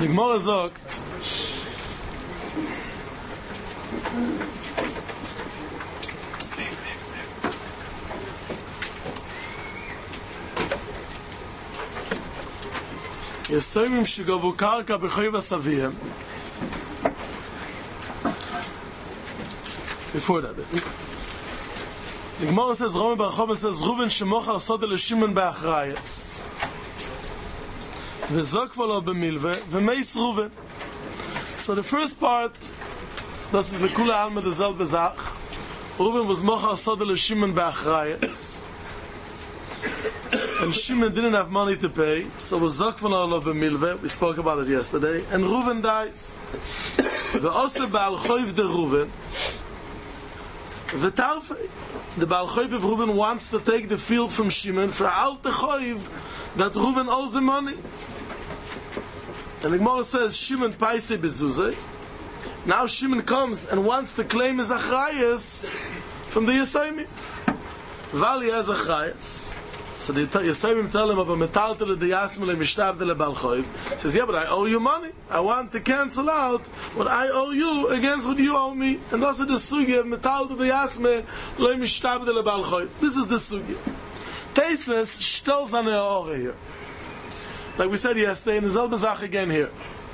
Die Gemara sagt, יסוימים שגבו קרקע בחויב הסביהם. Before that, the Gemara says, Roman Barachov says, Reuven shemochar soda leShimon be'achrayas. V'zok v'lo b'milve, v'meis Reuven. So the first part, das ist lekula alma derselbe Sach. Reuven was mochar soda leShimon be'achrayas. And Shimon didn't have money to pay, so was zok v'lo b'milve. We spoke about it yesterday. And Reuven dies. V'ose ba'al choiv de Reuven. The Baal Choiv of Reuven wants to take the field from Shimon for Al Techoiv that Reuven owes him money. And the Gemara says Shimon paise bezuzah. Now Shimon comes and wants to claim his achrayas from the Yisayimim. Vali has achrayas. So the Yisayimim tell him about metaltel de yasmele mishtavde le Baal Choiv. He says, yeah, but I owe you money. I want to cancel out what I owe you against what you owe me. And that's the sugi of metaltel de yasmele le mishtavde le Baal Choiv. This is the sugi. Teises shtels an eore here. Like we said yesterday, in the Zelbe Zach again here.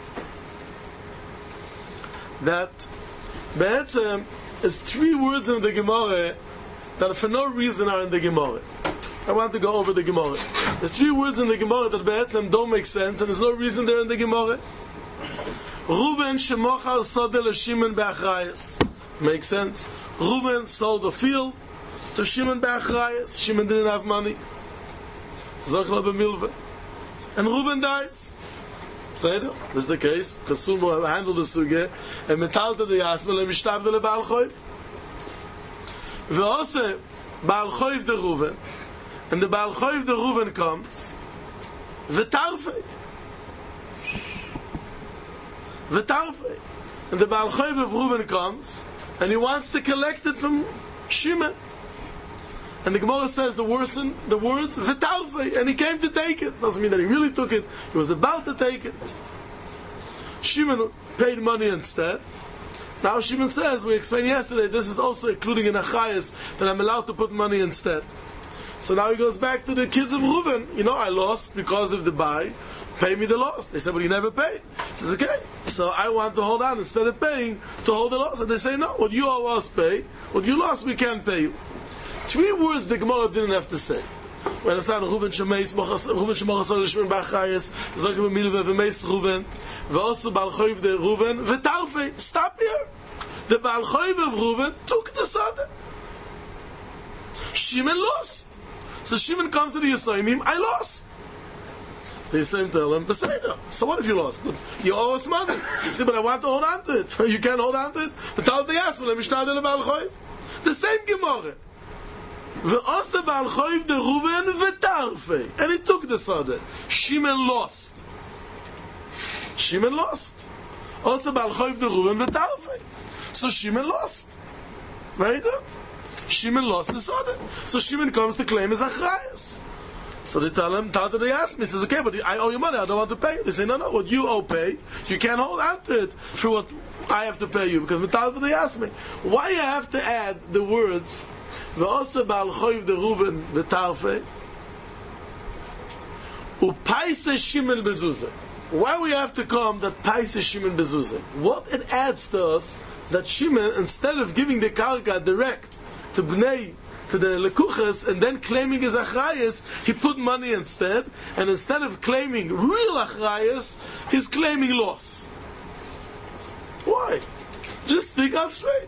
That Be'etzem is 3 words in the Gemara that for no reason are in the Gemara. I want to go over the Gemara. There's 3 words in the Gemara that Be'etzem don't make sense, and there's no reason they're in the Gemara. Reuven shemochar soda leShimon be'achrayas. Makes sense. Reuven sold the field to Shimon be'achrayas. Shimon didn't have money. Zochla b'milve. And Reuven dies. This is the case. Kasul will handle the suge. And metalta de yasmel mishtavde le Baal Choiv. Ve'ose Baal Choiv de Reuven. And the Baal Choiv de Reuven comes. V'tarfei. And the Baal Choiv of Reuven comes. And he wants to collect it from Shimon. And the Gemara says the words v'tarfei, and he came to take it. Doesn't mean that he really took it. He was about to take it. Shimon paid money instead. Now Shimon says, we explained yesterday, this is also including in achrayas that I'm allowed to put money instead. So now he goes back to the kids of Reuven. I lost because of the buy. Pay me the loss. They said, but you never paid. He says, okay. So I want to hold on instead of paying to hold the loss. And they say, no, what you owe us pay. What you lost, we can't pay you. 3 words the Gemara didn't have to say. We understand Reuven shemochar soda leShimon be'achrayas, zok b'milve v'meis Reuven, ve'osu Baal Choiv de Reuven, v'tarfei. Stop here. The Baal Choiv of Reuven took the soda. Shimon lost. So Shimon comes to the Yisayimim, I lost. The Yisayim tell him, Beseda. So what if you lost? Good. You owe us money. He said, but I want to hold on to it. You can't hold on to it. The same Gemara. Ve'ose Baal Choiv de Reuven v'tarfei. And he took the soda. Shimon lost. Also Baal Choiv de Reuven v'tarfei. So Shimon lost. Very good. Shimon lost the soda. So Shimon comes to claim his achrayas. So they tell him, Tata, they ask me, he says, okay, but I owe you money, I don't want to pay you. They say, no, what you owe pay, you can't hold on to it for what I have to pay you, because Tata, they ask me. Why you have to add the words, Ve'ose Baal Choiv de Reuven v'tarfei, u'paise Shimon bezuzah. Why we have to come that paise Shimon bezuzah? What it adds to us, that Shimon, instead of giving the karka direct to Bnei, to the Lekuches, and then claiming his achrayas, he put money instead, and instead of claiming real achrayas, he's claiming loss. Why? Just speak out straight.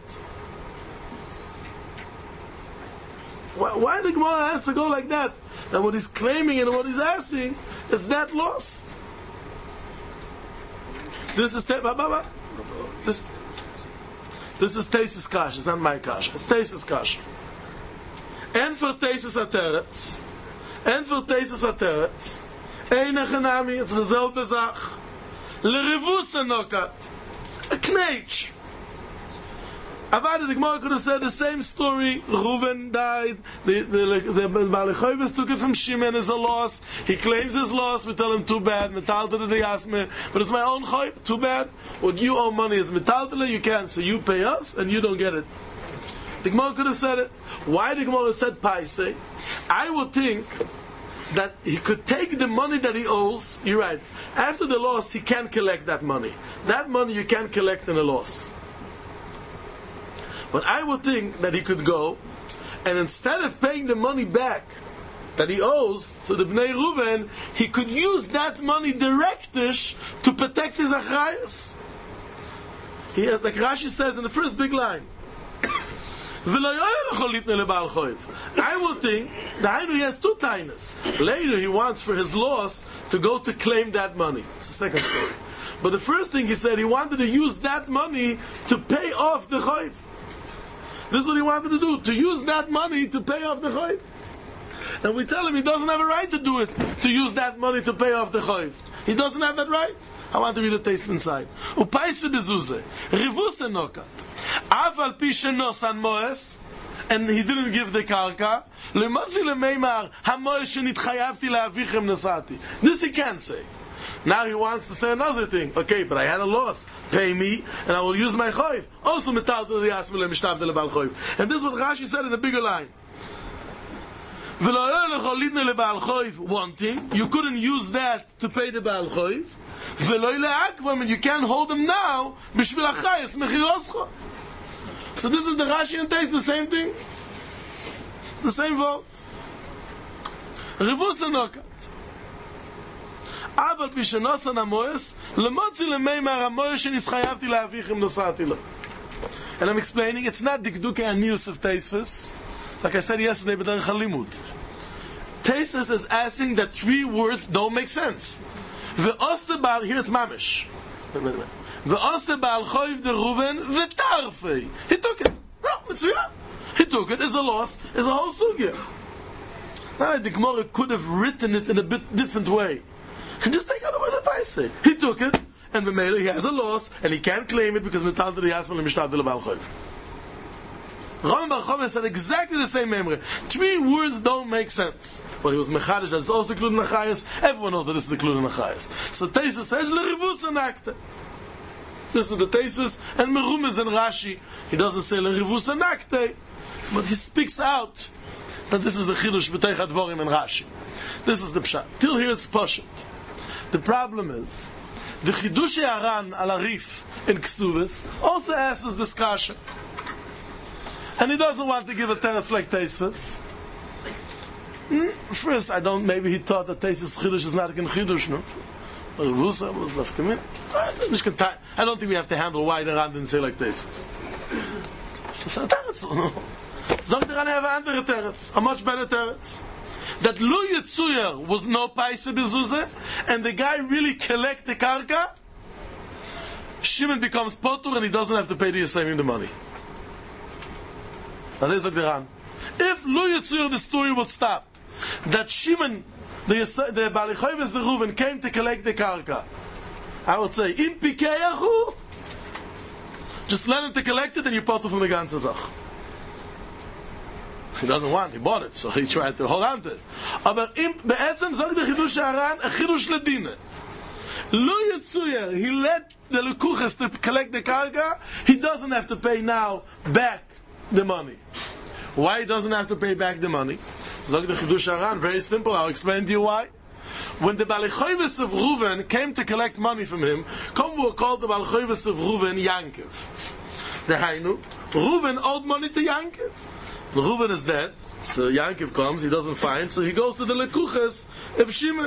Why the Gemara has to go like that? That what he's claiming and what he's asking is that lost. This is Teisus Kash. It's not my Kash. It's Teisus Kash. And for Teisus Ateretz. Eine Genami, it's dezelfde Zach. Lerevus Nokat. A kneich. Avada, the Gemara could have said the same story. Reuven died. The Balei Chovis took it from Shimon as a loss. He claims his loss. We tell him, too bad. Metaltele de yasme. But it's my own choiv. Too bad. What you owe money is metaltele. You can't. So you pay us and you don't get it. The Gemara could have said it. Why the Gemara said paise? I would think that he could take the money that he owes. You're right. After the loss, he can't collect that money. That money you can't collect in a loss. But I would think that he could go, and instead of paying the money back that he owes to the Bnei Reuven, he could use that money directish to protect his achrayus. Like Rashi says in the first big line, I would think that he has two tainas. Later he wants for his loss to go to claim that money. It's the second story. But the first thing he said, he wanted to use that money to pay off the choiv. This is what he wanted to do, to use that money to pay off the choiv. And we tell him he doesn't have a right to do it, to use that money to pay off the choiv. He doesn't have that right. I want to read the taste inside. Upaise bezuze, rivuse nokat, aval pi shenosan moes, and he didn't give the karka, lematzi lemeimar, hamoes shenitchayavti leavichem nesati. This he can't say. Now he wants to say another thing. Okay, but I had a loss. Pay me, and I will use my choiv. Also metal to the yasmil mishtav de lebal choiv. And this is what Rashi said in a bigger line. One thing, you couldn't use that to pay the Baal Choiv. And you can't hold them now. So this is the Rashi and Tais, the same thing. It's the same vote. Rivus Nokat. אבל פשנוסן המואס, למוציא למימר המואס שנסחייבתי להביכם נוסעתי לו. And I'm explaining, it's not דקדוקי הניוס of Teisves. Like I said yesterday, בדרך הלימוד. Teisves is asking that three words don't make sense. ועושה בעל, here it's mamish. ועושה בעל חויב דרובן וטרפי. He took it. No, מצוין. He took it. It's a loss. It's a whole sugya. Now, the Gemara could have written it in a bit different way. He can just take other words of Paisei. He took it, and B'meila he has a loss, and he can't claim it because Metal Dili Yasmal and Mishtav Dili Baal Choiv. Rambam Bar Chomeh said exactly the same memory. Three words don't make sense. But he was Mechadish, that is also included in Achayas. Everyone knows that this is included in Achayas. So Teisus says, L'rivus anakte. This is the Teisus, and Merum is in Rashi. He doesn't say L'rivus anakte, but he speaks out that this is the Chidush B'teich HaDvorim in Rashi. This is the Pshat. Till here it's Poshet. The problem is, the Chidush Aran al Arif in Ksuvis also asks this kasha. And he doesn't want to give a teretz like Teisves. First, maybe he thought that Teisves Chidush is not a Chidush, no? I don't think we have to handle why the Ran didn't say like Teisves. So, teretz, no? Zog the Ran have andere teretz, a much better teretz. That Lu Yitzuyer was no paise bezuze, and the guy really collect the karka, Shimon becomes potur and he doesn't have to pay the Yisraelim the money. Now there's the Ran. If Lu Yitzuyer, the story would stop, that Shimon, the Balei Chovis, the Reuven, came to collect the karka, I would say, Im Pikeyahu, just let him to collect it and you potur from the ganze Zach. He doesn't want, he bought it, so he tried to hold on to it. Aber be'etzem sagt der Chidush Aran a Chidush ledine. Lo Yitzuyer, he let the Lekuches to collect the karka, he doesn't have to pay now back the money. Why he doesn't have to pay back the money? Sagt der Chidush Aran, very simple, I'll explain to you why. When the Balei Chovis of Reuven came to collect money from him, called the Balei Chovis of Reuven Yankiv. The Hainu, Reuven owed money to Yankiv. Reuven is dead, so Yankiv comes, he doesn't find, so he goes to the Lekuches of Shimon.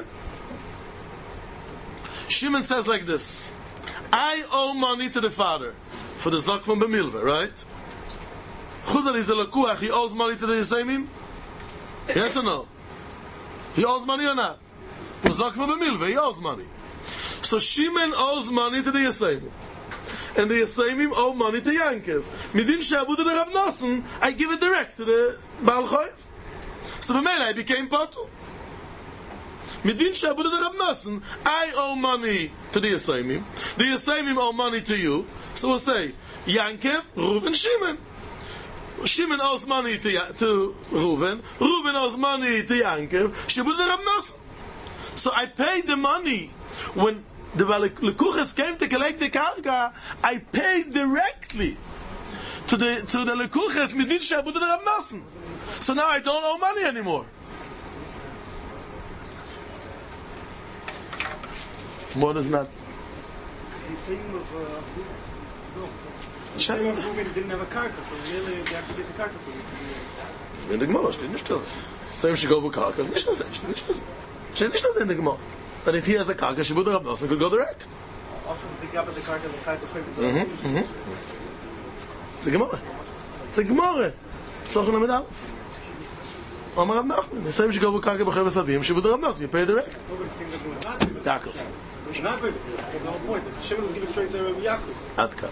Shimon says like this, I owe money to the father for the Zok from Bemilva, right? Chuzar is a Lekuach, he owes money to the Yisraelim? Yes or no? He owes money or not? The Zok from Bemilva, he owes money. So Shimon owes money to the Yisraelim. And the Yisraelim owe money to Yankiv. Midin Shabu to the Rav Nosson, I give it direct to the Baal Choiv. So b'meila I became potur. Midin Shabu to the Rav Nosson, I owe money to the Yisraelim. The Yisraelim owe money to you. So we'll say, Yankov, Reuven, Shimon. Shimon owes money to Reuven. Reuven owes money to Yankov. Shibud Rab Nosson. So I paid the money when the Lekuches came to collect the karka. I paid directly to the Lekuches midin Shabud Rab Nosson. So now I don't owe money anymore. More is not. He's saying Reuven didn't have a karka, so really they have to get the karka for you. In the Gemara steht nicht das. Same should go with karka. Nicht das. Steht nicht das in the Gemara. That if he has a karka, Shibud Rab Nosson could go direct. Also the gap of the karka, the karka for It's a Gemara. It's a Gemara. Sochen damit auf. Amar Rab Nachman. The same should go with karka b'chayv v'savim. Shibud Rab Nosson. You pay direct. Yaakov. It's not good. There's no point. Shimon will give it straight to Yaakov. Adka.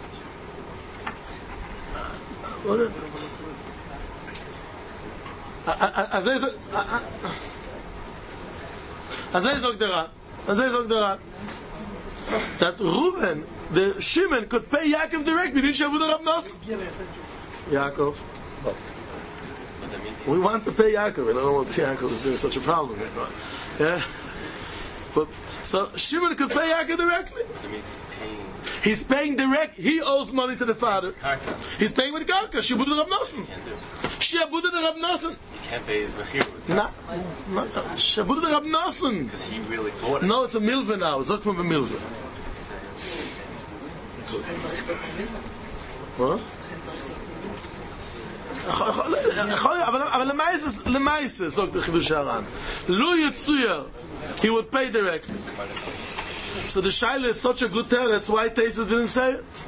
As I sagt der Rat, that Reuven, the Shimon, could pay Yaakov direct, didn't Shavud Rab Nosson. Yaakov. Oh. We want to pay Yaakov, and I don't know what Yaakov is doing such a problem right now. Yeah? But, so Shimon could pay Yaakov directly. That means he's paying direct. He owes money to the father. karka. He's paying with karka. Shibud Rab Nosson. Shibud Rab Nosson. You can't pay his mechir with No, Shibud Rab Nosson. because he really bought it. No, it's a milva now. Zok from a milva. What? אבל למעשה, זוג בחידוש הר"ן, לו יצויר, he would pay directly. So the shaila is such a good teretz, why Taisa didn't say it?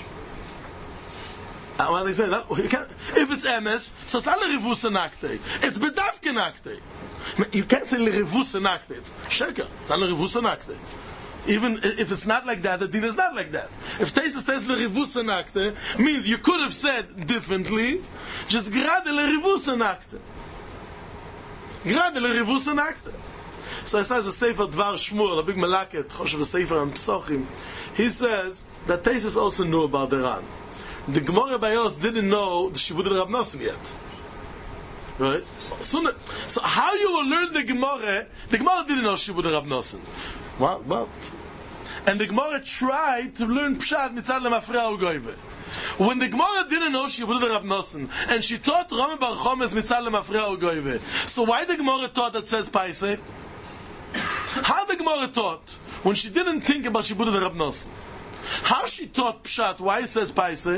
If it's emes, so it's not l'rivus anakte. It's bedavke nakte. You can't say l'rivus anakte. It's sheker, not l'rivus anakte. Even if it's not like that, the din is not like that. If Taisa says l'rivus anakte, means you could have said differently, just grade l'rivus anakte. Grade l'rivus anakte. So it says a Sefer Dvar Shmuel, a big malaket, Choshev a Sefer on Psochim. He says that Taisus also knew about the Ran. The Gemara Bayos didn't know the Shibud Rab Nosson yet. Right? So how you will learn the Gemara didn't know Shibud Rab Nosson. What? And the Gemara tried to learn Pshat Mitzad Lemafrei Ugoyve. When the Gemara didn't know Shibud Rab Nosson, and she taught Rama Bar Chomes Mitzad Lemafrei Ugoyve, so why the Gemara taught that says Paiseh? How the Gemara taught when she didn't think about Shibud Rab Nosson? How she taught Pshat? Why it says Paiseh?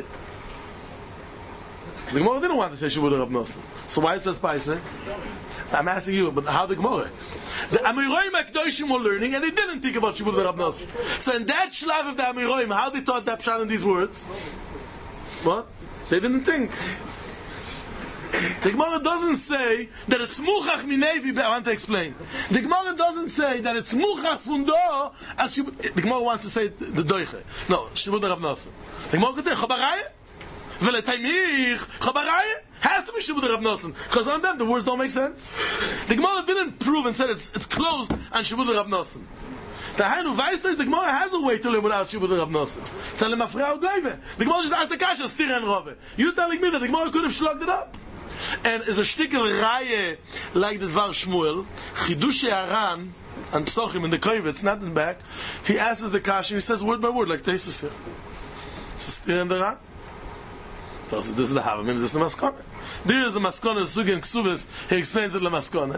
The Gemara didn't want to say Shibud Rab Nosson, so why it says Paiseh? I'm asking you, but how the Gemara? The Amiroim Akdoshim were learning, and they didn't think about Shibud Rab Nosson. So in that shlav of the Amiroim, how they taught that Pshat in these words? What? They didn't think. The Gemara doesn't say that it's muchach minevi. I want to explain. The Gemara doesn't say that it's muchach fundo as Shibud. The Gemara wants to say the doiche. No, Shibud Rab Nosson. The Gemara could say chabaraya, veletaymich chabaraya has to be Shibud Rab Nosson, because on them the words don't make sense. The Gemara didn't prove and said it's closed on Shibud Rab Nosson. The Gemara has a way to live without Shibud Rab Nosson. The Gemara just asked the kasha, stir and rove. You telling me that the Gemara could have slugged it up? And is a shtikel raye like the Dvar Shmuel, Chidush Aran and Psochim in the Kovetz, not in the back. He asks the kasha, he says word by word like Taisus here. It's a stir and the ran. This is the Havamim, this is the Maskone. There is a Maskone, Sugen Ksubis, he explains it the Maskone.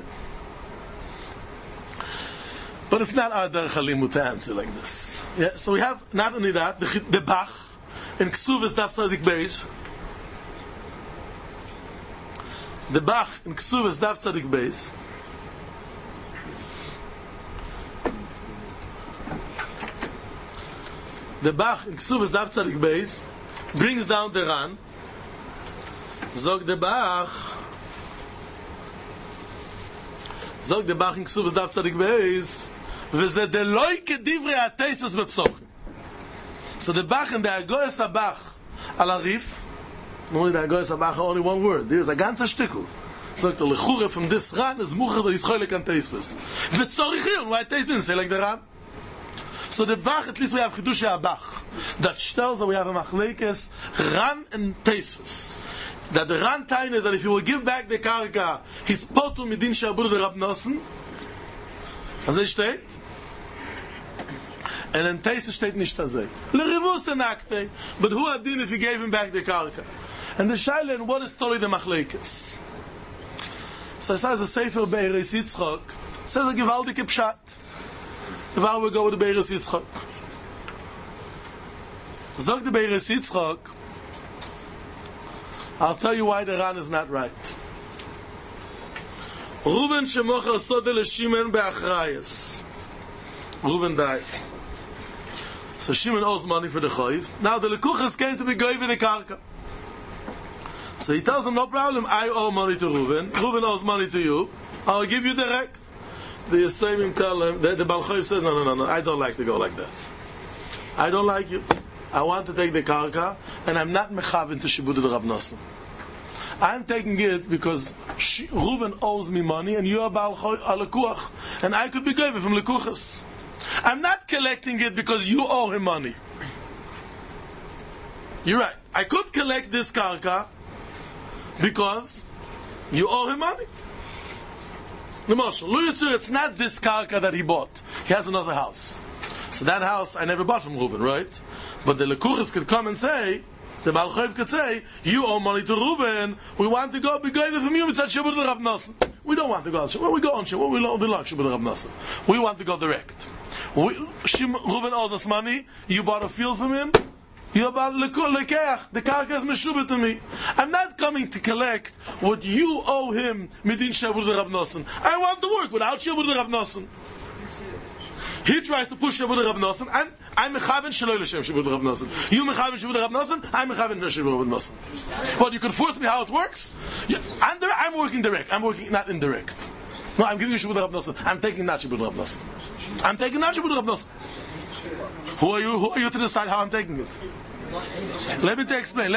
But it's not our Derech HaLimut to answer like this. Yeah, so we have not only that, the Bach in Ksubis Daf Tzadik Beis. The Bach in Ksubis Daf Tzadik Beis. The Bach in Ksubis Daf Tzadik Beis brings down the Ran. Zog the Bach in Ksubis Daf Tzadik Beis. וזה דלוי כדברי התייסס בפסוחים. So the Bach and the Agoyes HaBach al Arif, only the Agoyes HaBach are only one word. There is a ganze Stückel. So the Lechure from this Ran is Mucher that is Choylik and Teisves. The Tzorich here, why Teis didn't say like the Ran? So the Bach, at least we have Chidusha Bach. That tells that we have a Machlekes, Ran and Teisvus. That the Ran Tain is that if you will give back the Karka, he's potu midin Shabur the Rab Nosson. As it steht. And then Teisvus steht nicht as it. L'rivus en akte. But who adin if he gave him back the Karka? And the Shaila, and what is totally the Machlekes? So it says the Sefer Be'eres Yitzchok, it says a gewaltige Pshat. The Val will go with the Be'eres Yitzchok. Zog the Be'eres Yitzchok, I'll tell you why the Ran is not right. Reuven shemocher sode leShimon be'achrayas. Reuven died. So Shimon owes money for the Choiv. Now the Lekuchas came to be going with the Karka. So he tells them, no problem, I owe money to Reuven. Reuven owes money to you. I'll give you direct. The Yisraelim tell him, the Baal Choiv says, no, I don't like to go like that. I don't like you. I want to take the Karka, and I'm not mechavin to Shibud Rab Nosson. I'm taking it because Reuven owes me money, and you are Baal Choiv, a Lekuach, and I could be given from Lekuchas. I'm not collecting it because you owe him money. You're right. I could collect this Karka because you owe him money. It's not this Karka that he bought. He has another house. So that house I never bought from Reuven, right? But the Lekuchas could come and say, the Baal Choiv could say, you owe money to Reuven, we want to go be going from you, it's at Shibud Rav Nosson. We don't want to go on Shibud. Well, we go on Shibud. We don't like Shibud Rav Nosson. We want to go direct. Reuven owes us money, you bought a field from him, you bought Lekeach, the Karka is Meshubah to me. I'm not coming to collect what you owe him, Midin Shibud Rav Nosson. I want to work without Shibud Rav Nosson. He tries to push Shibud Rav Nosson, and I'm mechaven shaloi l'shem Shibud Rav Nosson. You mechaven Shibud Rav Nosson, I'm mechaven Shibud Rav Nosson. But you can force me how it works. I'm working direct. I'm working not indirect. No, I'm giving you Shibud Rav Nosson. I'm taking not Shibud Rav Nosson. I'm taking not Shibud Rav Nosson. Who are you to decide how I'm taking it? Let me explain.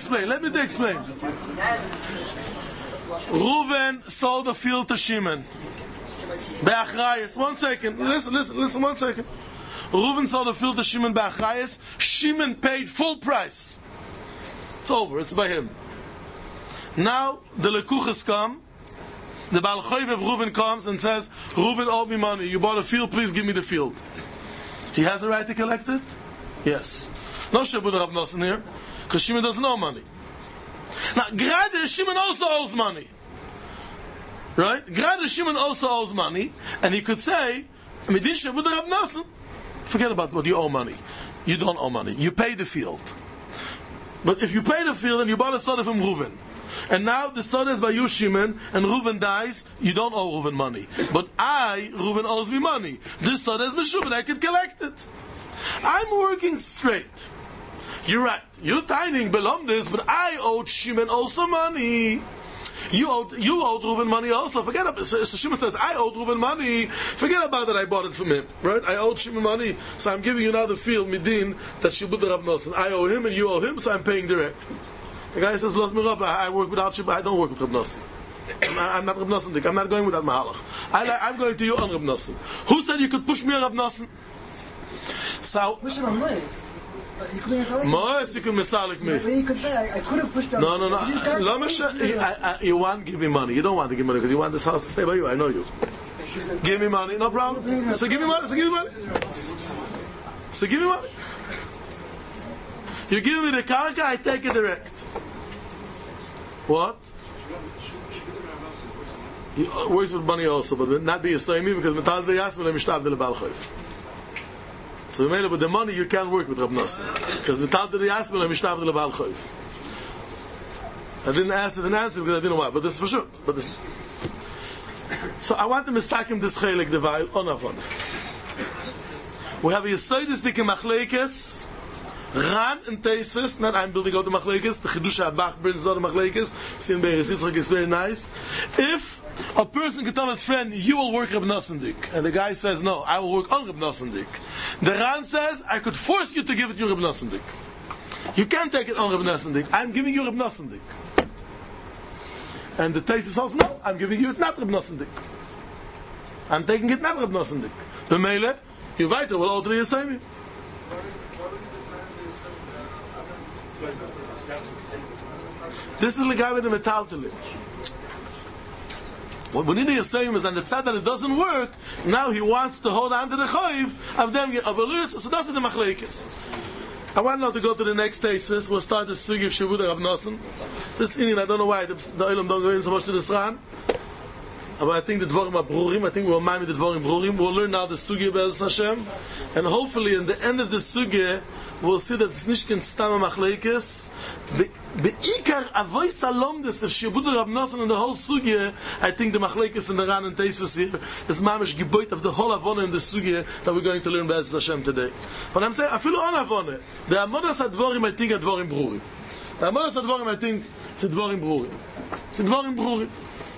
Reuven sold the field to Shimon. Be'achrayas. 1 second. Listen 1 second. Reuven sold the field to Shimon be'achrayas. Shimon paid full price. It's over. It's by him. Now the Lekuchas come. The Baal Choiv of Reuven comes and says, Reuven owed me money. You bought a field, please give me the field. He has the right to collect it? Yes. No Shibud Rav Nosson here, because Shimon doesn't owe money. Now, Grade Shimon also owes money. Right? Grade Shimon also owes money, and he could say, Midin Shibud Rav Nosson, forget about what you owe money. You don't owe money. You pay the field. But if you pay the field and you bought a soda from Reuven, and now the soda is by you, Shimon, and Reuven dies, you don't owe Reuven money. But Reuven owes me money. This soda is Meshubah, I could collect it. I'm working straight. You're right. You're tiny belong this, but I owed Shimon also money. You owed Reuven money also. Forget about it. So Shimon says, I owed Reuven money. Forget about that I bought it from him. Right? I owed Shimon money, so I'm giving you now the field, Midin, that Shibud Rav Nosson. I owe him and you owe him, so I'm paying direct. The guy says, Los Mirab, I work without Shibud, I don't work with Rav Nosson. I'm not Rav Nosson. I'm not going with that Mahalach. I'm going to you on Rav Nosson. Who said you could push me on Rav Nosson? So, push it on Mois. Mois, you can misalik me. But you could say, I could have pushed on. No. You want to give me money. You don't want to give me money because you want this house to stay by you. I know you. Give me money, no problem. So give me money. You give me the karka, I take it direct. What? He works with money also, but not be a Yisraeli because Metal the Yasmin and Mishtav the Baal Choiv. So with the money you can't work with Rav Nosson because Metal the Yasmin and Mishtav the Baal Choiv. I didn't ask it and answer because I didn't know why, but this is for sure. So I want to mistaken this chelik devail onavon. We have a Yisraelis dike machlekes. Ran and Teisvus, not I'm building out the Machlekes, the Chidusha Bach brings down the Machlekes, seen by Yitzchak is very nice. If a person can tell his friend, you will work Reb Nosson, and the guy says, no, I will work on Reb Nosson, the Ran says, I could force you to give it to Reb Nosson. You can't take it on Reb Nosson, I'm giving you Reb Nosson. And the Teisvus says, no, I'm giving you it not Reb Nosson. I'm taking it not Reb Nosson. The Melech, You weiter will all the Yisayim. This is like with the metaltalim. What we need to say is on the side that it doesn't work. Now he wants to hold on to the chayiv of them. So that's the machlekes. I want now to go to the next thesis. We'll start the sugi of Shavuot Rav Nosson. This Indian, I don't know why the Olam don't go in so much to this ran. But I think the dvorim are brurim. I think we'll mind the dvorim brurim. We'll learn now the sugi of Be'ez Hashem, and hopefully in the end of the sugi we'll see that it's nicht kein Stam machlekes. Beikar avoy salom des of Shavuot Rav Nosson and the whole sugi. I think the machlekes in the ran and thesis here is mamish geboit of the whole avona in the sugi that we're going to learn Be'ez Hashem today. But I'm saying I feel on avona. The amodas advorim I think advorim brurim. The amodas advorim I think it's advorim brurim. It's advorim brurim.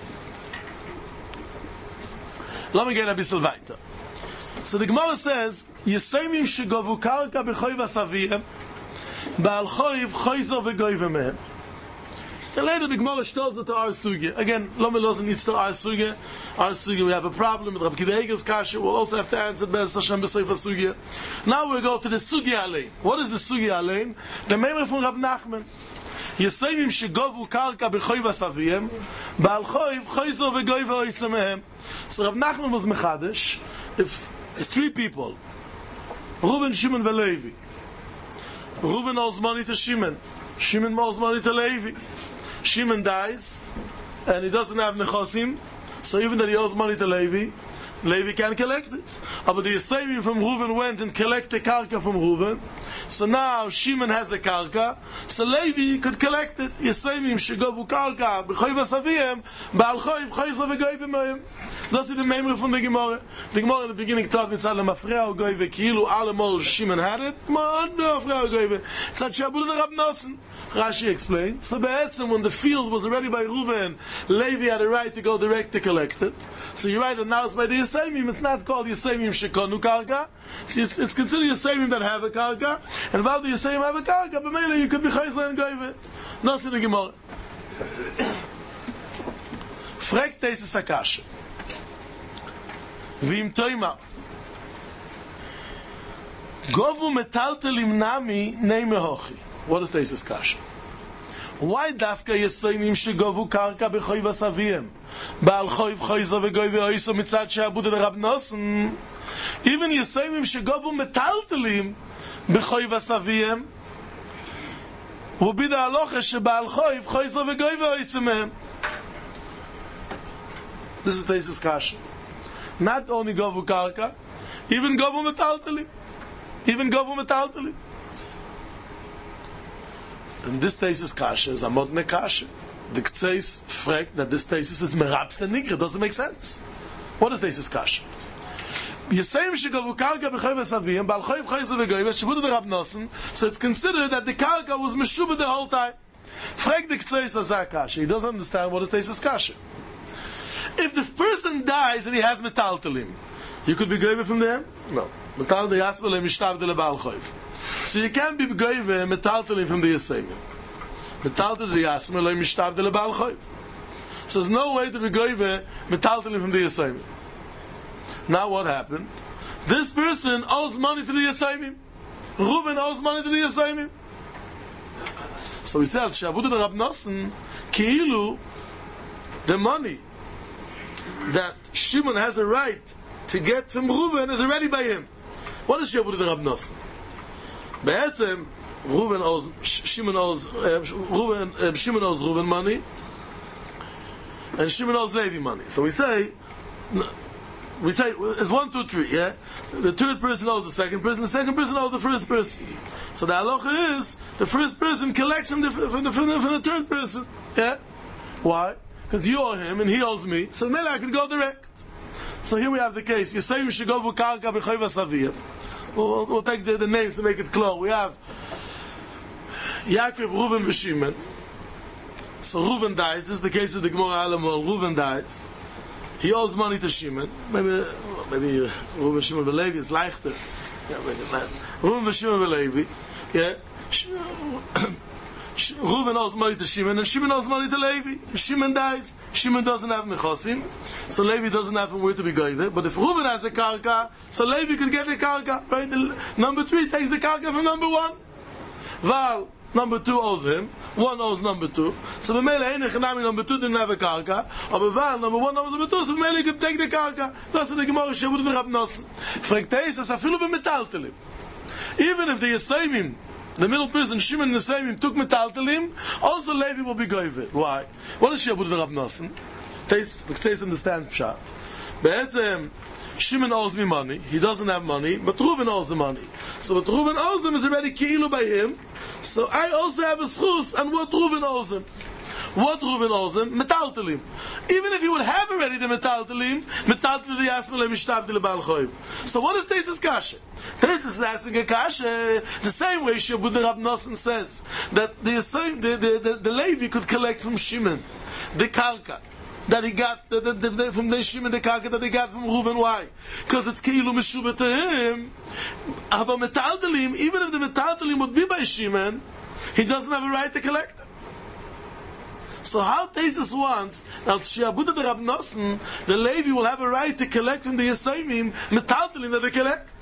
Let me get a bit weiter. So the Gemara says, Yisayimim shegovu karka b'choiv asaviyem, ba'al choiv choizo v'goyve mehem. And later the Gemara tells it to our sugi. Again, Lomel doesn't need to our sugi. Our sugi, we have a problem with Rabbi Kiva Eger's kasha. We'll also have to answer Be'ez Hashem b'seif sugi. Now we go to the sugi alein. What is the sugi alein? The memory from Rab Nachman. Yisayimim shegovu karka b'choiv asaviyem, ba'al choiv choizo v'goyve oisem mehem. So Rav Nachman was mechadish. If three people, Reuven, Shimon, and Levi. Reuven owes money to Shimon. Shimon owes money to Levi. Shimon dies, and he doesn't have nechosim. So even that he owes money to Levi can't collect it. But the Yisayim from Reuven went and collected the karka from Reuven. So now Shimon has a karka, so Levi could collect it. Yisayim shegovu karka b'choiv asaviyem ba'al choiv choizo v'goyve mehem. That's the memory from the Gemara. The Gemara in the beginning taught mitzvah lemafrei goyve kilu alamol Shimon had it. Man, mafrei goyve. It's like Shavuot Rav Nosson. Rashi explained. So be'etzem when the field was already by Reuven, Levi had a right to go direct to collect it. So you write it now it's by the Yisayim. It's not called Yisayim shekonu karka. It's considered Yisayim that have a karka. And while the Yisayim have a karka, but mainly you could be chayzer and goyve. That's the Gemara. Fragt Teisus Akasha. V'im toima govu metaltelim nami nei mehochi. What is Teisus Kasha? Why dafka Yisayim shegovu karka b'choiv asaviyem ba'al choiv choizo v'goyve oiso mitzad she'abud Rav Nosson? Even Yisayim shegovu metaltelim b'choiv asaviyem will be the halacha she'ba'al choiv choizo v'goyve oiso mehem. This is Teisus Kasha. Not only govu karka, even govu metaltelim. Even govu metaltelim. And this thesis kasha is a modne kasha. The Ktseis fragt that this thesis is merabse nikra. Doesn't make sense. What is thesis kasha? Yisayim shegovu karka b'choiv asaviyem ba'al choiv choizo v'goyve Shavuot Rav Nosson. So it's considered that the karka was meshubah the whole time. Fragt the Ktseis azah kasha. He doesn't understand what is thesis kasha. If the person dies and he has metaltelim, you could be goyve from there? No. Metaltelim yasvel mishtavdele ba'al choiv. So you can't be goyve metaltelim from the Yisayim. Metaltelim yasvel mishtavdele ba'al choiv. So there's no way to be goyve metaltelim from the Yisayim. Now what happened? This person owes money to the Yisayim. Reuven owes money to the Yisayim. So we said, Shavuot Rav Nosson, Ki'ilu, the money that Shimon has a right to get from Reuven is already by him. What is Shavuot Rav Nosson? Be'etzem, Shimon owes Reuven money, and Shimon owes Levi money. So we say it's 1, 2, 3. Yeah, the third person owes the second person owes the first person. So the halacha is the first person collects from the third person. Yeah, why? Because you owe him and he owes me, so maybe I could go direct. So here we have the case. Yisayim shegovu karka b'choiv asaviyem. We'll take the names to make it clear. We have Yaakov, Reuven, and Shimon. So Reuven dies. This is the case of the Gemara Alamol. Reuven dies. He owes money to Shimon. Maybe Reuven, Shimon, and Levi is leichter. Yeah, make it that. Reuven, Shimon, and Levi. Yeah. Reuven owes money to Shimon, and Shimon owes money to Levi. Shimon dies. Shimon doesn't have mechosim, so Levi doesn't have where to be goyve. But if Reuven has a karka, so Levi could get the karka. Right? Number 3 takes the karka from number 1. Val, number 2 owes him. 1 owes number 2. So B'meile Einich Nami number 2 didn't have a karka. Or Val, number 1 owes number 2, so B'meile he could take the karka. That's the Gemara Shabbat the Rab Nosson. Fragteis as afilu b'metaltelim. Even if the Yisayimim, the middle person, Shimon and Yisayimim, took metaltelim, also Levi will be goyvet. Why? What is Shabbat the Rab Nosson? Teis understands Pshat. Be'etzem, Shimon owes me money. He doesn't have money, but Reuven owes the money. So what Reuven owes him is already ki'ilu by him. So I also have a schus and what Reuven owes him. What Reuven owes him? Metaltelim. Even if he would have already the metaltelim yasmele mishtabdi lebal choyv. So what is Teisus Kasha? Teisus is asking a kasha the same way Shabbat the Rab Nosson says that the Levi could collect from Shimon the karka that he got from the Shimon, the karka that he got from Reuven. Why? Because it's keilu meshubah to him. But metaltelim, even if the metaltelim would be by Shimon, he doesn't have a right to collect them. So how Teisus wants that Shiabuda the Rab Nosson, the Levi will have a right to collect from the Yisayimim metaltelim that they collect.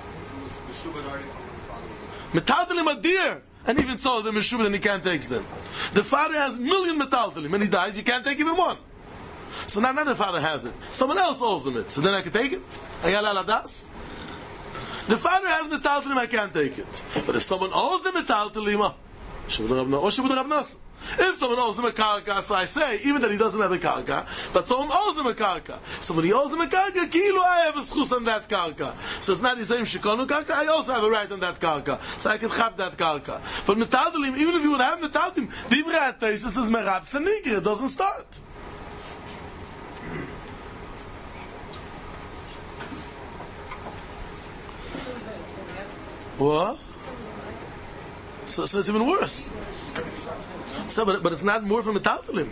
Metaltelim are dear, and even so, the Meshubah, then he can't take them. The father has 1,000,000 metaltelim, and he dies, you can't take even one. So now the father has it. Someone else owes him it, so then I can take it. The father has metaltelim, I can't take it. But if someone owes him metaltelim, Shiabuda Rab Nosson. If someone owes him a karka, so I say, even that he doesn't have a karka, but someone owes him a karka. Somebody owes him a karka, kilu, I have a schus on that karka. So it's not the same shikonu karka, I also have a right on that karka. So I can chab that karka. But metaltelim, even if you would have metaltelim, divrei Teisus is merab senigi, it doesn't start. What? So it's even worse. So, but it's not more from metaltelim.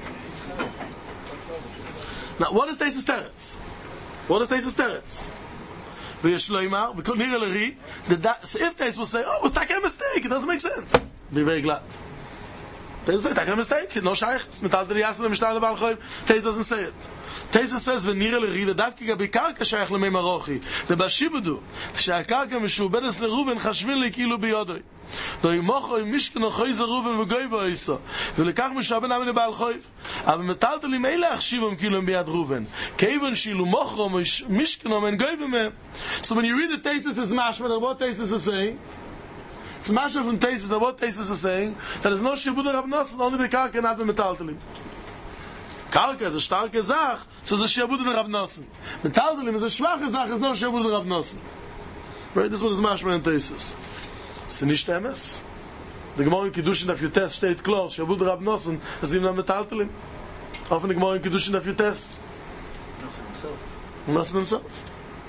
Now, what is Teisus Teretz? What is Teisus Teretz? V'yeshloimar, v'kol nira l'ri, so if Teisus will say, oh, it was a mistake, it doesn't make sense. Be very glad. Teisus will say, it's a mistake, no shaychus, metaltelim yasem l'mishtar lebal choyv. Teisus doesn't say it. Teisus says, v'nira l'ri, the davki gabi karka shayach l'mei marochi, the bashibudu, שהקרקע משועבדת לראובן חשבין לי כאילו ביודוי. דוי מוחו עם משכנו חויזה ראובן וגוי ואיסו. ולכך משועבד נמי לבעל חויב. אבל מטלטלים אלה החשיבם כאילו הם ביד ראובן. כיוון שאילו מוחו משכנו מן גוי ומהם. So when you read the Teisus is mashma, what Teisus is saying? It's mashma from Teisus, that what Teisus is saying, that is no Shibuda Rab Nosson, only the karka, not the metaltelim. Karka is a starke Sach, so it's a Shiabuda the Rab Nosson. Metaltelim is a schwache Sach, it's no Shiabuda the Rab Nosson. Right, this is what is mashma in Teisus. It's nicht emes. The Gemara in Kiddushin of Yutes steht close, Shiabuda Rab Nosson, is even not metaltelim. Often the Gemara in Kiddushin of Yutes. Nosson himself.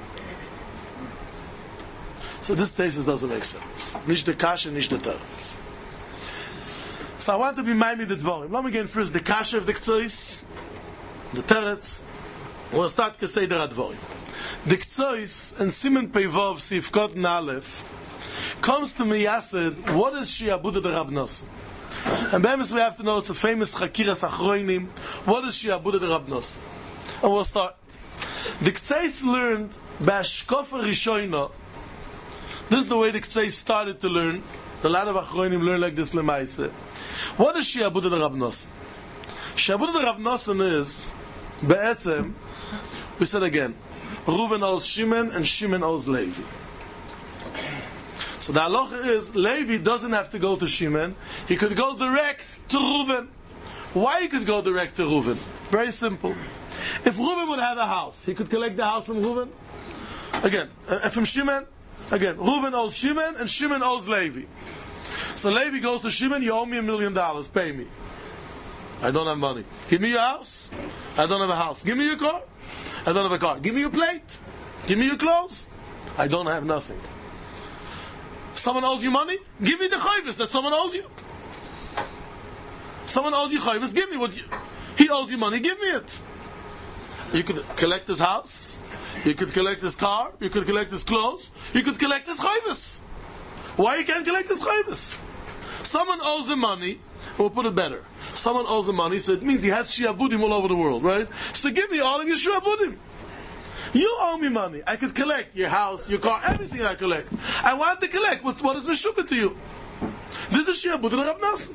So this Teisus doesn't make sense. Nicht the kasha, nicht the teretz. So I want to be minded the dvorim. Let me get first the kasha of the ktsois, the teretz. We'll start to say the dvorim. The ktsois and Simen Peivov Sifkot Nalef comes to me yasid. What is Shiabuda the Rab Nosson? And behemoth we have to know it's a famous Chakiras Achroinim. What is Shiabuda the Rab Nosson? And we'll start. The ktsois learned by Shkofa Rishoina. This is the way the ktsois started to learn. A lot of Achroinim learn like this lemaise. What is Shiabuda the Rab Nosson? Shiabuda the Rab Nosson is be'etzem. We said again, Reuven owes Shimon and Shimon owes Levi. So the halacha is Levi doesn't have to go to Shimon. He could go direct to Reuven. Why he could go direct to Reuven? Very simple. If Reuven would have a house, he could collect the house from Reuven. Again, from Shimon. Again, Reuven owes Shimon and Shimon owes Levi. So Levi goes to Shimon, you owe me $1 million, pay me. I don't have money. Give me your house. I don't have a house. Give me your car. I don't have a car. Give me your plate. Give me your clothes. I don't have nothing. Someone owes you money? Give me the chayvus that someone owes you. Someone owes you chayvus, give me what you... He owes you money, give me it. You could collect his house. You could collect his car. You could collect his clothes. You could collect his chayvus. Why you can't collect his chayvus? someone owes him money, we'll put it better. Someone owes him money, so it means he has shiabudim all over the world, right? So give me all of your shiabudim. You owe me money. I could collect your house, your car, everything I collect. I want to collect what is meshubet to you. This is shiabudim Rav Nosson.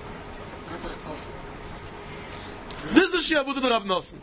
This is shiabudim Rav Nosson.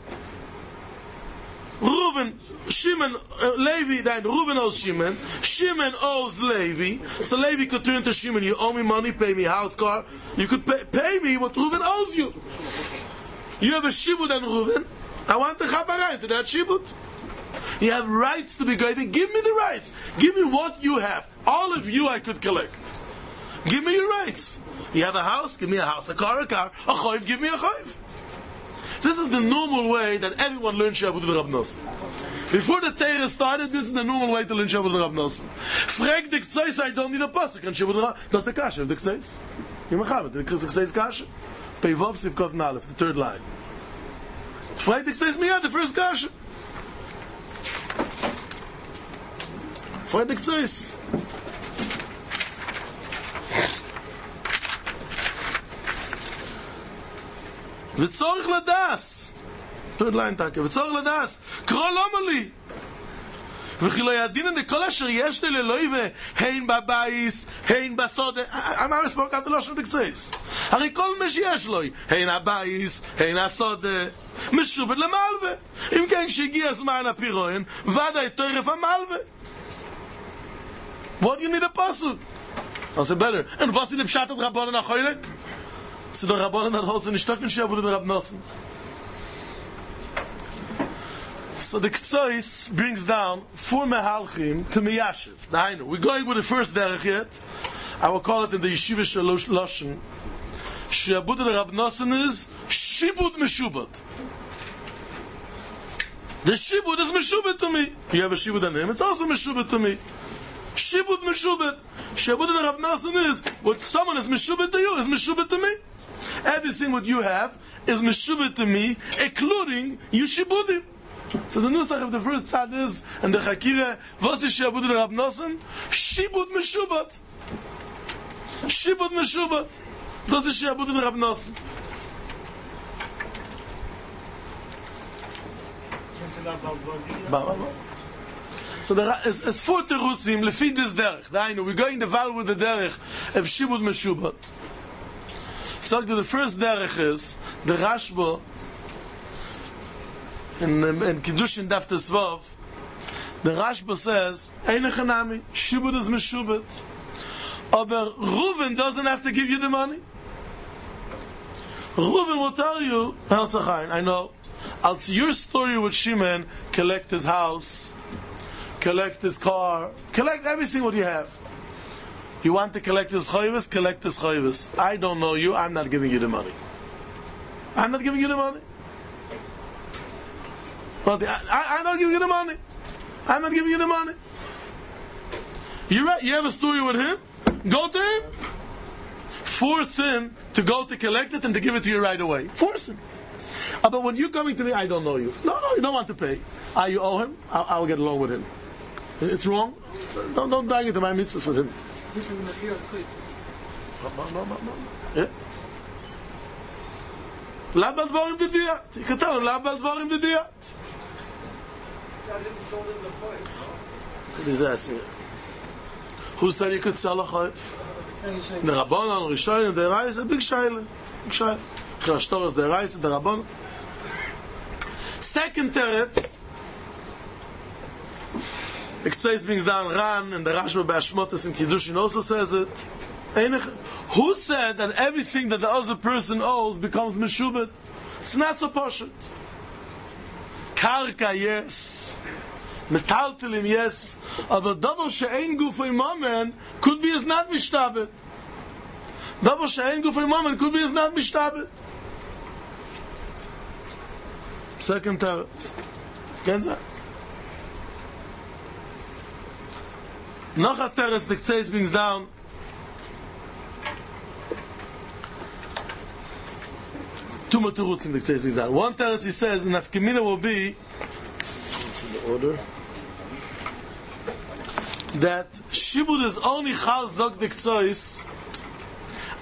Reuven, Shimon, Levi, then Reuven owes Shimon. Shimon owes Levi. So Levi could turn to Shimon, you owe me money, pay me house, car. You could pay me what Reuven owes you. You have a shibud on Reuven. I want the chabarayim to that shibud. You have rights to be guided. Give me the rights. Give me what you have. All of you I could collect. Give me your rights. You have a house, give me a house. A car, a choiv, give me a choiv. This is the normal way that everyone learns Shabbat with Rav Nosson. Before the Torah started, this is the normal way to learn Shabbat with Rav Nosson. Frag the Ktsois, I don't need a pasuk. And Shabbat with Rav Nosson. That's the Kasha of the Ktsois. You mechabit. The Ktsois Kasha. Peivav Sivkot Nalef, the third line. Frag the Ktsois miyad, the first Kasha. Frag the Ktsois. וצורך לדס third line תקה וצורך לדס קרוא למה לי וכי לא ידינן לכל אשר יש לי לאלוהי והן בבייס הן בסודה אמר מספור כת לא שום תקצייס הרי כל מה שיש לו הן הבייס הן הסודה משובד למלווה אם כן שהגיע זמן הפירוין ודאי תורף המלווה what do you need a pasuk? I said better and was in the pshat of Rabbanan Achoylek? So the Rabbanan that holds in the Shtokin Shabbat Rav Nosson. So the Ktsois brings down 4 Mehalchim to Miyashiv. Now I know, we're going with the first derech yet. I will call it in the Yeshiva Shalosh Loshen. Shabbat Rav Nosson is Shibud Meshubad. The Shibud is Meshubad to me. You have a Shibud on him, it's also Meshubad to me. Shibud Meshubad. Shabbat Rav Nosson is what someone is Meshubad to you is Meshubad to me. Everything what you have is meshubet to me, including your shibudim. So the nusach of the first tzad is, and the chakira, was is shibudim Rav Nosson? Shibud meshubat. Shibud meshubat. Das ist shibudim Rav Nosson. So there is 4 terutzim lefi this derech. We're going to value with the derech of shibud meshubat. So the first derech is the Rashba in Kiddushin Daf Tesvav. The Rashba says, "Eine Chanami, Shibud is Meshubet." Aber Reuven doesn't have to give you the money. Reuven will tell you, I know, I'll see your story with Shimon, collect his house, collect his car, collect everything what you have. You want to collect his chayvus? Collect his chayvus. I don't know you. I'm not giving you the money. I'm not giving you the money. I'm not giving you the money. I'm not giving you the money. You have a story with him? Go to him. Force him to go to collect it and to give it to you right away. Force him. But when you're coming to me, I don't know you. No, you don't want to pay. You owe him. I'll get along with him. It's wrong. Don't drag into my mitzvahs with him. לאו בדבורים דדיית. You can tell him, לאו בדבורים דדיית. Who said you could sell a chayv? The Rabbanan, Rishonim, the Reis, a big shaila. Big shaila. Chirashtoros, the Reis, the Rabbanan. Second teretz, the Ktsois brings down Ran, and the Rashba Be'ashmotas in Kiddushin also says it. Who said that everything that the other person owes becomes Meshubet? It's not so poshut. Karka, yes. Metaltelim, yes. But double she'ein gufay mamen could be as not mishtabet. Double she'ein gufay mamen could be as not mishtabet. Second teretz. Can that? Noch a teretz the Ktsois brings down. Two more terutzim the Ktsois brings down. One teretz he says, and Nafkamina will be, what's in the order? That Shibud is only Chal Zog the Ktsois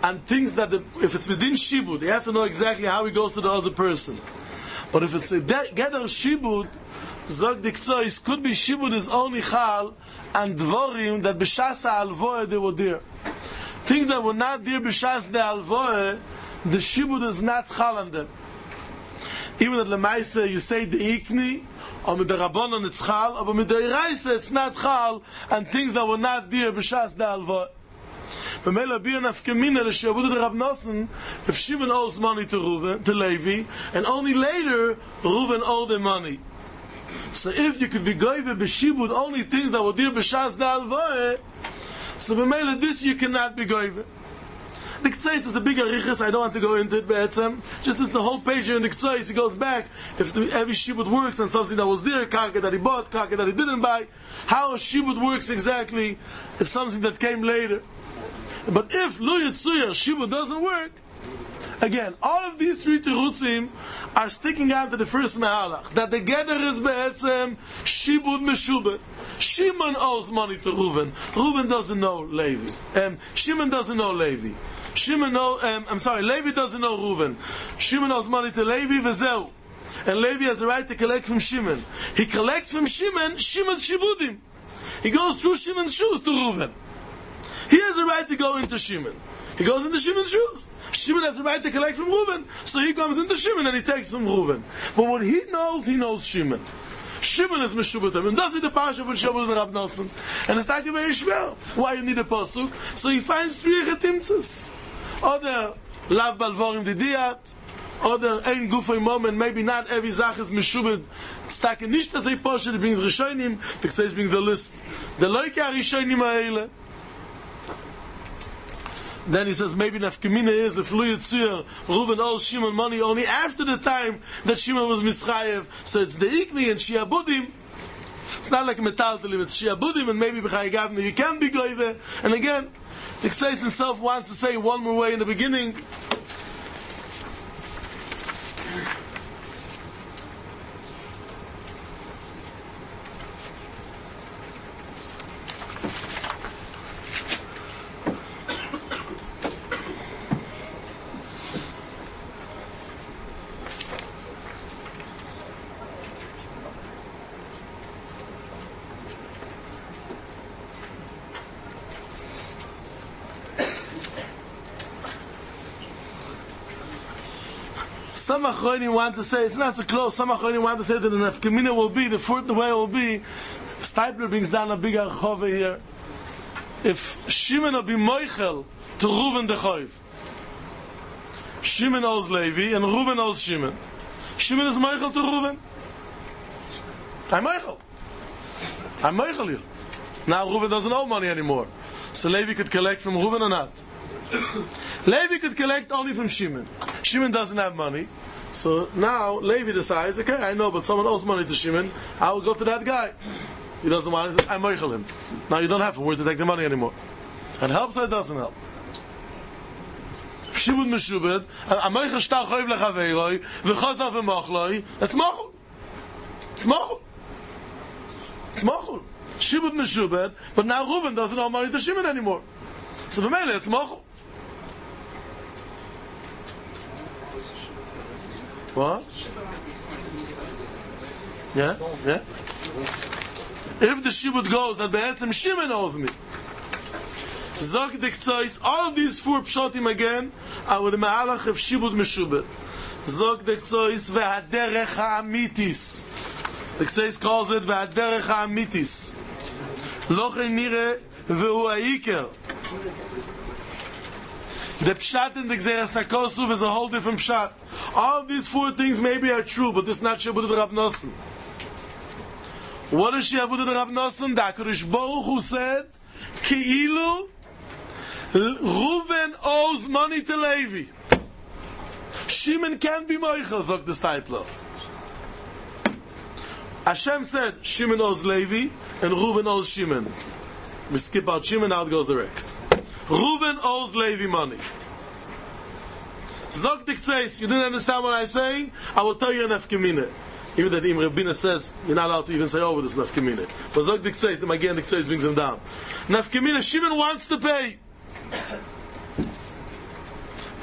and things that if it's within shibud, you have to know exactly how he goes to the other person. But if it's a gather shibud, zog dikzois, could be shibud is only chal and dvorim that b'shas ha'alvoeh they were there. Things that were not there b'shas the alvoeh, the shibud is not chal on them. Even at lemaise you say the ikni, or with the rabbanon it's chal, but with the iraisa it's not chal, and things that were not there b'shas the alvoeh. B'meila bir nafkemina l'shabudu the Rav Nosson, if Shimon owes money to Reuven, to Levi, and only later Reuven owed the money. So if you could be goyve b'shibud only things that were there b'shas the alvoeh, so b'meila this you cannot be goyve. The K'tzais is a big arichas, I don't want to go into it, but just it's the whole page here in the K'tzais, he goes back, if every shibud works and something that was there, karka that he bought, karka that he didn't buy, how a shibud works exactly, if something that came later. But if Lo Yitzuya, shibud doesn't work, again, all of these three terutzim are sticking out to the first mehalach, that the gather is be'etzem, shibud meshubet. Shimon owes money to Reuven. Reuven doesn't know Levi. Shimon doesn't know Levi. Levi doesn't know Reuven. Shimon owes money to Levi, v'zeu. And Levi has a right to collect from Shimon. He collects from Shimon, Shimon's shibudim. He goes through Shimon's shoes to Reuven. He has a right to go into Shimon. He goes into Shimon's shoes. Shimon has a right to collect from Reuven. So he comes into Shimon and he takes from Reuven. But what he knows Shimon. Shimon is Meshubatim. And that's the Pasha of Shabbat and Rav Nosson. And it's talking about Yishmael. Why you need a Pasuk? So he finds three Chetimtzes. Other Lav Balvorim Didiyat. Other Ein Gufay Moment. Maybe not every Zach is Meshubat. It's talking nicht as a Pasha that brings Rishonim. The Kseis brings the list. The Loike HaRishonim HaEile. Then he says maybe nafkamina is if Lo Yitzuya Reuven owes Shimon money only after the time that Shimon was mischayev. So it's the ikni and shiabudim. It's not like metaltalim, it's shiabudim, and maybe b'chayagavna you can be goyve. And again, the K'tzais himself wants to say one more way in the beginning. Some Achronim want to say, it's not so close, some Achronim want to say that the nafkamina will be, the fourth way will be, Stipler brings down a big archove here. If Shimon will be moichel to Reuven the Choiv, Shimon owes Levi and Reuven owes Shimon. Shimon is moichel to Reuven. I'm moichel you. Now Reuven doesn't owe money anymore. So Levi could collect from Reuven or not? Levi could collect only from Shimon. Shimon doesn't have money. So now Levi decides, okay, I know, but someone owes money to Shimon. I will go to that guy. He doesn't want it. He says, I moichel him. Now you don't have to take the money anymore. It helps or it doesn't help? Shimon Meshubed, I moichel shtar choiv lechaveiroi, v'chazal v'mochloi. That's mochel. It's mochel. It's mochel. Shimon Meshubed, but now Reuven doesn't owe money to Shimon anymore. So b'meile, it's mochel. What? Yeah? If the shibud goes, that be'etzem Shimon owes me. Zok the K'tzais, all of these four pshotim again are with the ma'alach of shibud meshubed. Zok the K'tzais ve'haderech ha'amitis. The K'tzais calls it ve'haderech ha'amitis. Lochen nire ve'hu ha'ikar. The pshat in the Gzeres HaKosuv is a whole different pshat. All of these four things maybe are true, but this is not Shabbat Rav Nosson. What is Shabbat Rav Nosson? The HaKadosh Baruch Hu said, Ki'ilu Reuven owes money to Levi. Shimon can't be moichel, zog the Stipler. Hashem said, Shimon owes Levi, and Reuven owes Shimon. We skip out Shimon, now it goes direct. Reuven owes Levi money. Zog the K'tzais, you didn't understand what I'm saying? I will tell you an nafkamina. Even that Imre Bina says, you're not allowed to even say over this nafkamina. But Zog the K'tzais, again the K'tzais brings him down. Nafkamina, Shimon wants to pay.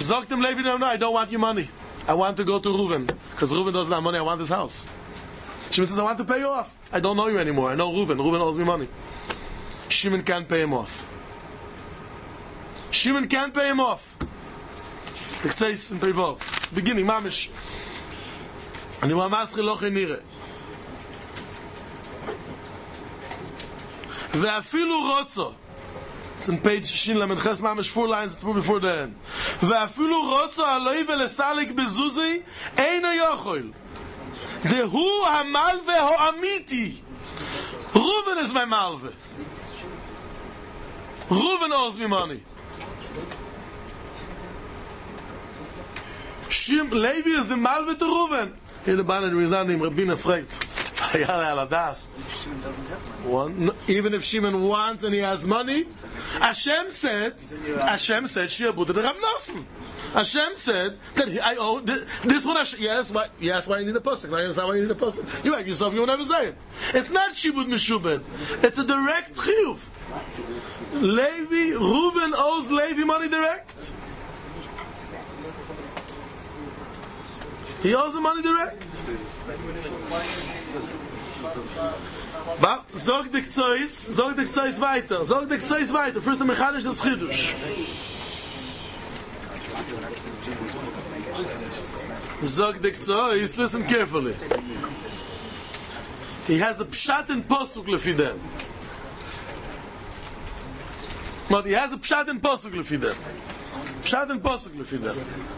Sagt dem Levi, no, I don't want your money. I want to go to Reuven. Because Reuven doesn't have money, I want this house. Shimon says, I want to pay you off. I don't know you anymore. I know Reuven. Reuven owes me money. Shimon can't pay him off. Shimon can't pay him off. It says in Pevov, beginning, mamish. And you want masri loch nire. Ve'afilu rotzo. It's in page Shin Lamed Ches mamish 4 lines before the end. Ve'afilu rotzo aloi ve'lesalik bezuzi eino yochol. Dehu hamalve ho'amiti. Reuven is my malve. Reuven owes me money. Levi is the malve to Reuven. Here the banner is not named Rabbina fragt. Even if Shimon wants and he has money, Hashem said, Shiabud the Rab Nosson. Hashem said that I owe this. What Hashem? Yes, why you need a pasuk? I understand why you need a pasuk. You like yourself, you will never say it. It's not Shibud Meshubed. It's a direct chiyuv. Reuven owes Levi money direct. He owes the money direct. But Zog the Ktsois weiter. First the Mechanisch das Chidush. Zog the Ktsois, listen carefully. He has a pshat and posuk lefidem. But he has a pshat and posuk lefidem. Pshat and posuk lefidem.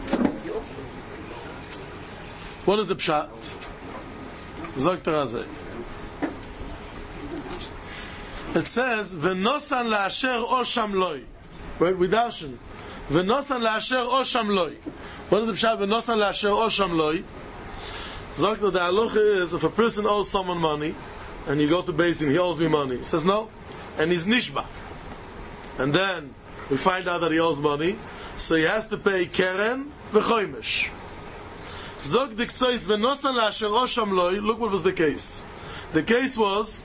What is the pshat? Zog Terazeh. It says, "V'nosan la'asher osham loy." Right, we darshan. "V'nosan la'asher osham loy." What is the pshat? "V'nosan la'asher osham loy." Zog the halacha is if a person owes someone money, and you go to Beis Din, he owes me money. He says no, and he's nishba, and then we find out that he owes money, so he has to pay keren v'choymesh. Zog diktsois v'nosan la'asher osham loy. Look what was the case. The case was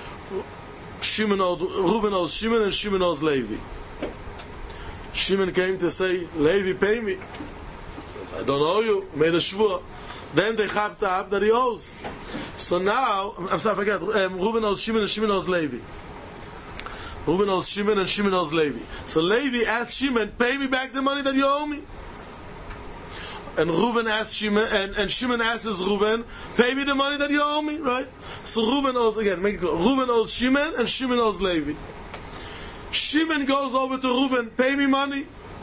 Reuven owes Shimon and Shimon owes Levi. Shimon came to say, Levi, pay me. I don't owe you. Made a shvur. Then they chapped up that he owes. So now, I'm sorry, I forget. Reuven owes Shimon and Shimon owes Levi. Reuven owes Shimon and Shimon owes Levi. So Levi asked Shimon, pay me back the money that you owe me. And Reuven asks Shimon, and Shimon asks Reuven, pay me the money that you owe me, right? So Reuven owes, again, make it clear. Reuven owes Shimon, and Shimon owes Levi. Shimon goes over to Reuven, pay me money.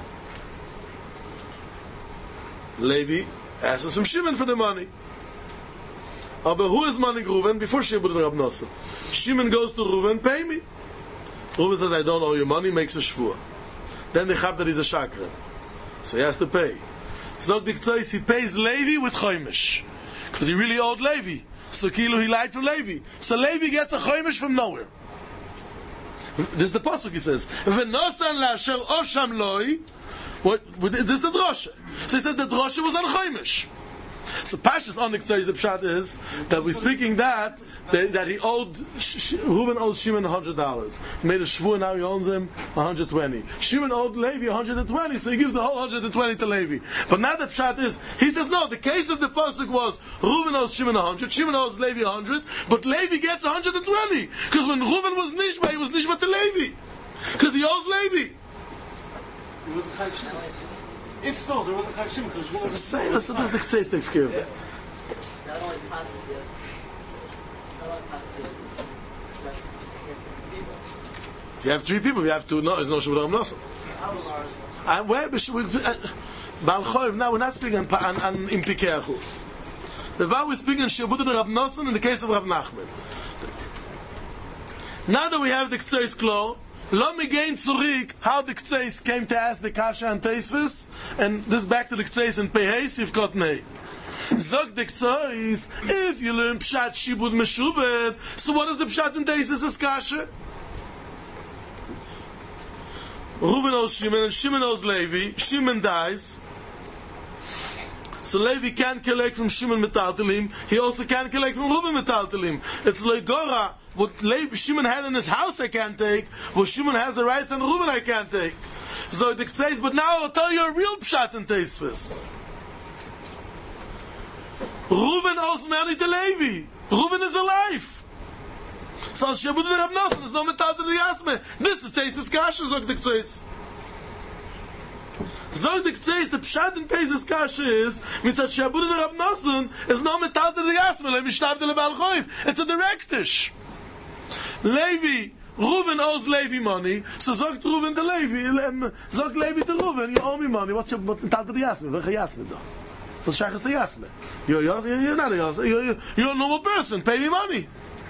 Levi asks from Shimon for the money. But who is money Reuven? Before Shiabud Rab Nosson. Shimon goes to Reuven, pay me. Reuven says, I don't owe you money, makes a shvur. Then they have that he's a shakran. So he has to pay. So he pays Levi with choymesh, because he really owed Levi. So Kilu, he lied to Levi. So Levi gets a choymesh from nowhere. This is the pasuk. He says, "V'nosan la'asher osham loy." This is the drosha. So he says the drosha was on choymesh. So Pashas on the pshat is that we're speaking that he owed Reuven owed Shimon $100. He made a shvur, now he owes him 120. Shimon owed Levi 120, so he gives the whole 120 to Levi. But now the pshat is, he says no. The case of the pasuk was Reuven owes Shimon 100, Shimon owes Levi 100, but Levi gets 120 because when Reuven was nishma, he was nishma to Levi because he owes Levi. It wasn't Chayiv Shimon. If so, there wasn't Chayiv Shimon. So this the Ktseis takes care of that. Not only possible, You have 3 people. You have 2. No, it's no Shabbat Nosson. Now we're not speaking on Impikeachu. The vow we're speaking on Shabbat Rab Nosson in the case of Rav Nachman. Now that we have the Ktseis Klo, let me gain Zurik how the Ktseis came to ask the Kasha and Teisvis, and this back to the Ktseis and Peheis if got Nei. Zog the Ktseis, if you learn Pshat Shibud Meshubed, so what is the Pshat in Teisvis as Kasha? Reuven owes Shimon and Shimon owes Levi. Shimon dies, so Levi can't collect from Shimon Metaltelim. He also can't collect from Reuven Metaltelim. It's Leigora. What Shimon had in his house I can't take. What Shimon has the rights and Reuven I can't take. So the says, but now I'll tell you a real pshat in Teisvis. Reuven owes money to Levi. Reuven is alive. So Shabbat the Rav Nosson is no metal to the Yasme. This is Teisvis Kasha, so the says. Zogdik says the pshat in Teisvis Kasha is mitzat Shabbat the Rav Nosson is no metal to the Yasme. Like Mishtav the Lebal Choiv. It's a directish. Levi, Reuven owes Levi money. So zogt Reuven to Levi. Zogt Levi to Reuven. You owe me money. What's your metal to the Yasme? What's your Yasme though? What's Shachas the Yasme? You're not a Yasme. You're a normal person. Pay me money.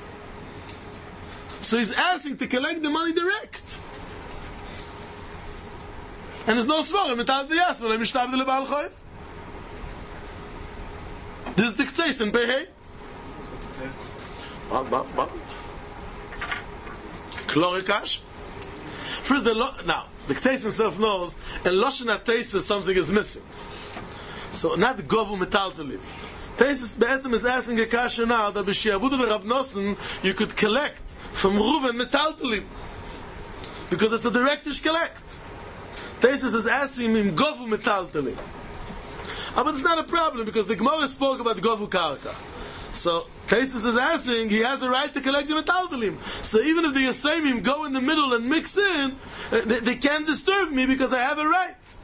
So he's asking to collect the money direct. And there's no svarim metal the Yasme. Like Mishtav the Lebal Choiv. This is the Ktseis in Pehei. What? Klorikash. First, now the Ktseis himself knows, and Loshen HaTeisa something is missing. So not Govu Metaltalim. Teisus Be'etzim is asking a kasha now that b'shiabudu the Rav Nosson you could collect from Reuven Metaltalim because it's a directish collect. Teisus is asking him Govu Metaltalim. But it's not a problem because the Gemara spoke about Govu Karka. So Teisus is asking, he has a right to collect the metaltalim. So even if the Yisayimim go in the middle and mix in, they can't disturb me because I have a right.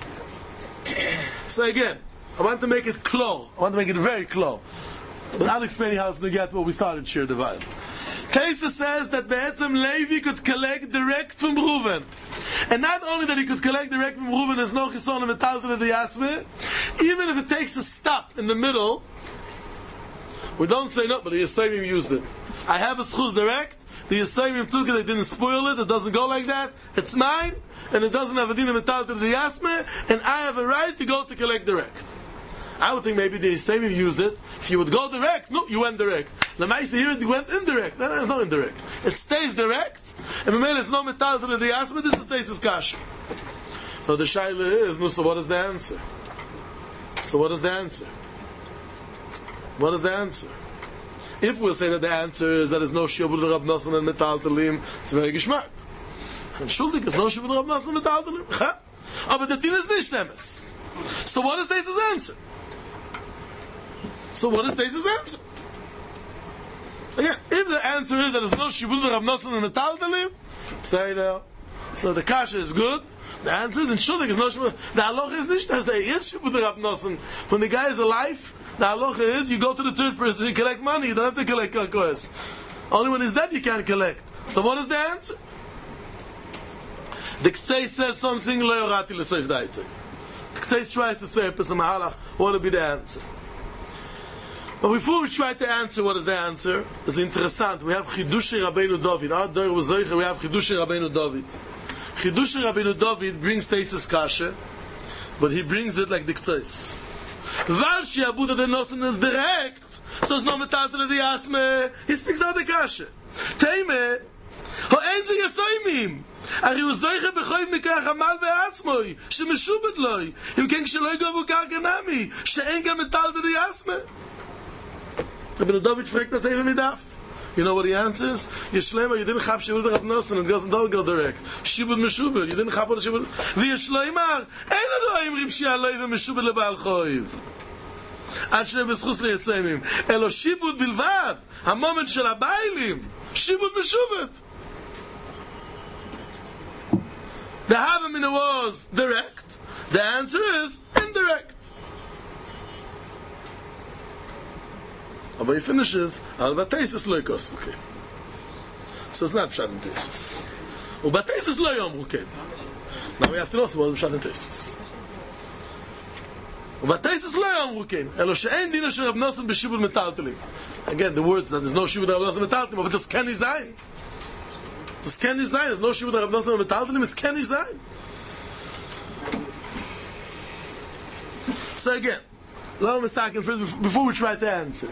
So again, I want to make it clear. I want to make it very clear. But I'll explain how it's going to get where we started Shir Divine. Teisus says that Be'etzem Levi could collect direct from Reuven. And not only that he could collect direct from Reuven as no chison and metaltalim the Yasme, even if it takes a stop in the middle, we don't say no, but the Yisayimim used it. I have a schuz direct, the Yisayimim took it, they didn't spoil it doesn't go like that, it's mine, and it doesn't have a din of metal to the Yasme, and I have a right to go to collect direct. I would think maybe the Yisayimim used it. If you would go direct, no, you went direct. Lamaisa here, it went indirect. No, there's no indirect. It stays direct, and maybe it's no metal to the Yasme, this is Teisus Kasha. So the Shaila is, no, so what is the answer? What is the answer? If we'll say that the answer is that there's no Shibud Rav Nosson and Metaltalim, it's very geschmack. And Schuldig is no Shibud Rav Nosson and Metaltalim. But the din is nicht emes. So what is Teisus' answer? Again, if the answer is that there's no Shibud Rav Nosson and Metaltalim, say no. So the kasha is good. The answer is in Schuldig is no Shibud. The halacha is nicht as a yes Shibud Rav Nosson. When the guy is alive, the halacha is you go to the third person, you collect money, you don't have to collect kakos. Only when he's dead you can't collect. So what is the answer? The Ktseis says something lo yorati l'soif daitoi. The Ktseis tries to say what will be the answer. But before we try to answer what is the answer, it's interessant. We have Chidushi Rabbeinu David. Our Dor was Zoicha, we have Chidushi Rabbeinu David. Chidushi Rabbeinu David brings Teisus Kasha, but he brings it like the Ktseis. Weil Shiabuda the Nosson is direct, so it's no metal to the Yasme, he speaks out the Kasha. Teime, ho enzi Yisayimim, ari hu zoiche bechoiv mikach amal ve'atzmoi, shemeshubet loi, im ken ksheloi govu karka nami, she'en ga metal to the Yasme. Rabbeinu David fragt das even midaf. You know what he answers? Yeshlema, you didn't have Shibud Rav Nosson, it doesn't all go direct. Shibud Meshubed, you didn't have what Shibud. V'yeshleimar, ein Elohim rim she'aloi v'meshubed leba'al choiv. Ad shnei b'schus le'yisayimim. Elo Shibud bilvad, ha-moment shel ha-bailim. Shibud Meshubed. The Havamina was direct. The answer is indirect. But he finishes, al bateisus lo yikosvu. So it's not pshat in Teisus. U bateisus lo yomru ken. Now we have to know what is pshat in Teisus. U bateisus lo yomru ken. Elo she'en dina shel Rav Nosson b'shibud metaltalim. Again, the words that there's no shibud Rav Nosson metaltalim, but das ken nicht sein. Das ken nicht sein. There's no shibud Rav Nosson metaltalim. It's ken nicht sein. So again, let me second first before we try to answer.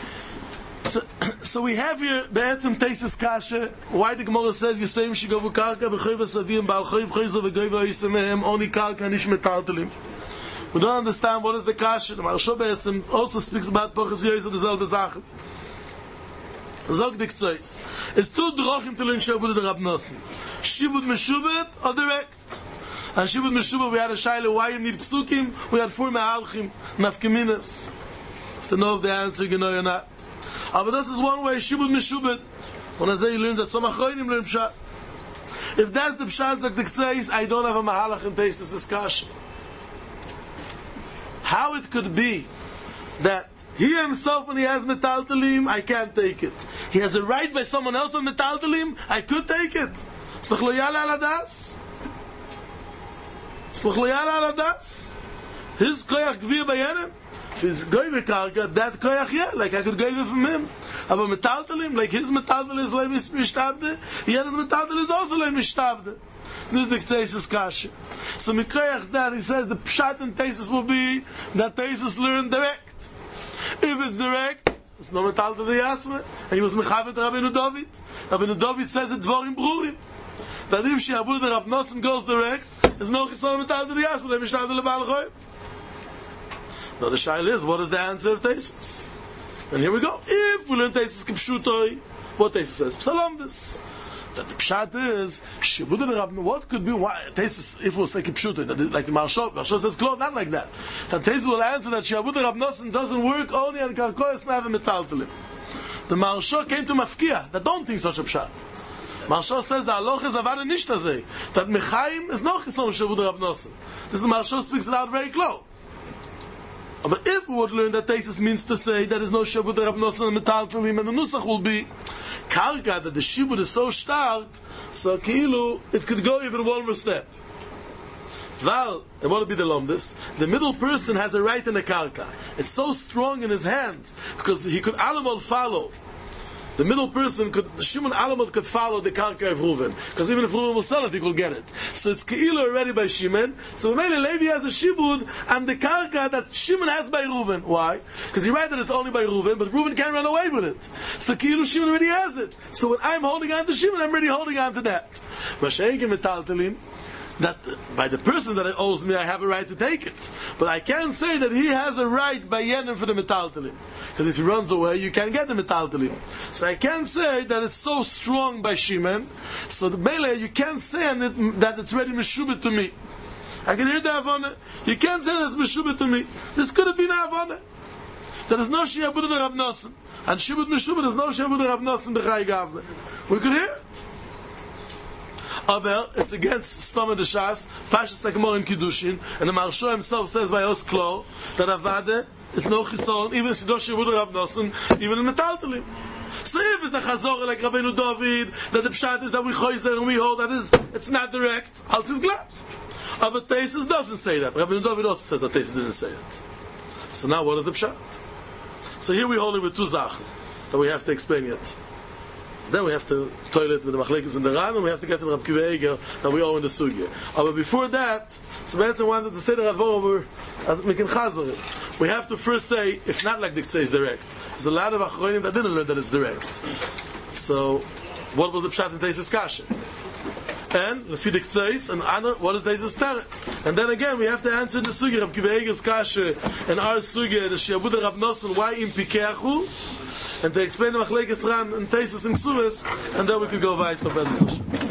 So we have here Be'etzem Teisus Kasha. Why the Gemara says Yisayim shigovu karka b'choiv asavim ba'al choiv choizav v'goiv ha'yisamehem oni karka nish metaltalim. We don't understand what is the Kasha. The Maharsha Be'etzem also speaks about Pochas Yoyz of the selbe Sachen. Zog the Ktseis. It's two drochim to learn Shibud Rav Nosson. Shibud Meshubed or direct. And Shibud Meshubah, we had a shaila, why you need psukim? We had 4 me'alchim, nafkeminas. If to know if the answer, you know or not. But this is one way, Shibud Meshubah. When I say you learn that some achronim learn pshat. If that's the pshat of the ktseis, I don't have a mahalach in Taisus discussion. How it could be that he himself, when he has metaltalim, I can't take it. He has a right by someone else on metaltalim, I could take it. Slach lo yala ala das. Slach lo yala ala das. His koyach gvir bayanim. If he's going to karka, that koyach, yeah, like I could give it from him. Aber metaltalim, like his metaltal is like mishtabde, yet his metaltal is also like mishtabde. This is the Kteisus Kasha. So Mikoyach that he says the pshat in Teisus will be that Teisus learn direct. If it's direct, it's no metaltal the Yasme. And he was mechavet Rabbeinu David. Rabbeinu David says it dvorim brurim. That if She'abud the Rav Nosson goes direct, there's no chisol metaltal the Yasme. They mishtabde lebal choyim. Now the shaila is, what is the answer of Teisus? And here we go. If we learn Teisus Kipshutoi, what Teisus says? Psalm this. That the pshat is, Shibud and Rabbeinu, what could be, why, Teisus, if we'll say Kipshutoi, like the Marsho says, close, not like that. That Teisus will answer that Shibud and Rabbeinu doesn't work only on Karkoyas, never metaltalim. The Marsho came to Mafkia, that don't think such a pshat. Marsho says that Aloch is avada nishtazeh, that Mechaim is no chisom Shibud and Rabbeinu. This is Marsho speaks it out very close. But if we would learn that Teisus means to say that there is no Shibud Rab Nosson and Metaltalim, and the Nusach will be Karka, that the Shibud is so stark, so Ki'ilu, it could go even one more step. Val, and what would be the Lomdis? The middle person has a right in the Karka. It's so strong in his hands, because he could Alamol follow. The middle person could, the Shimon Alamot could follow the Karka of Reuven. Because even if Reuven will sell it, he could get it. So it's Ke'ilu already by Shimon. So Mele Levi has a Shibud and the Karka that Shimon has by Reuven. Why? Because he writes that it's only by Reuven, but Reuven can't run away with it. So Ke'ilu Shimon already has it. So when I'm holding on to Shimon, I'm already holding on to that. Mashenke Metaltalim, that by the person that owes me, I have a right to take it. But I can't say that he has a right by Yenim for the metaltalim. Because if he runs away, you can't get the metaltalim. So I can't say that it's so strong by Shimon. So the Mele, you can't say that it's ready Meshubit to me. I can hear the Havana. You can't say that it's Meshubit to me. This could have been Havana. There is no Shi'abud and Rav Nosson. And Shibud Meshubit, there's no Shi'abud and Rav Nosson B'chai Gavle. We could hear it. Aber it's against Stama de Shas, Pashas Akmor in Kiddushin, and the Marsho himself says by Os Klo that Avade is no Chisol, even Sidosh Yehud Rab Nosson, even in the Metaltalim. So if it's a Chazor like Rabbeinu David, that the Pshat is that we choizer and we hold, that is, it's not direct, Alt is glad. Aber Teisus doesn't say that. Rabbeinu David also said that Teisus didn't say it. So now what is the Pshat? So here we hold it with two Zachen that we have to explain yet. Then we have to toilet with the Machlekes in the Ran, and we have to get to the Rab Kiva Eger that we owe in the Sugya. But before that, so Benson wanted to say the Radvor as Mekin Chazarim. We have to first say, if not like the Ktse is direct. There's a lot of Achronim that didn't learn that it's direct. So, what was the Pshat in Teisus Kasha? And Lefi the Ktseis, and Anna, what is Teisus Teretz? And then again, we have to answer the Sugya, Rab Kiva Eger's Kasha, and our Sugya, the Shi'abud Rav Nosson, why in Pikeachu? And to explain the Machlekes Ran and Teisus and Ksubas, and then we could go weiter.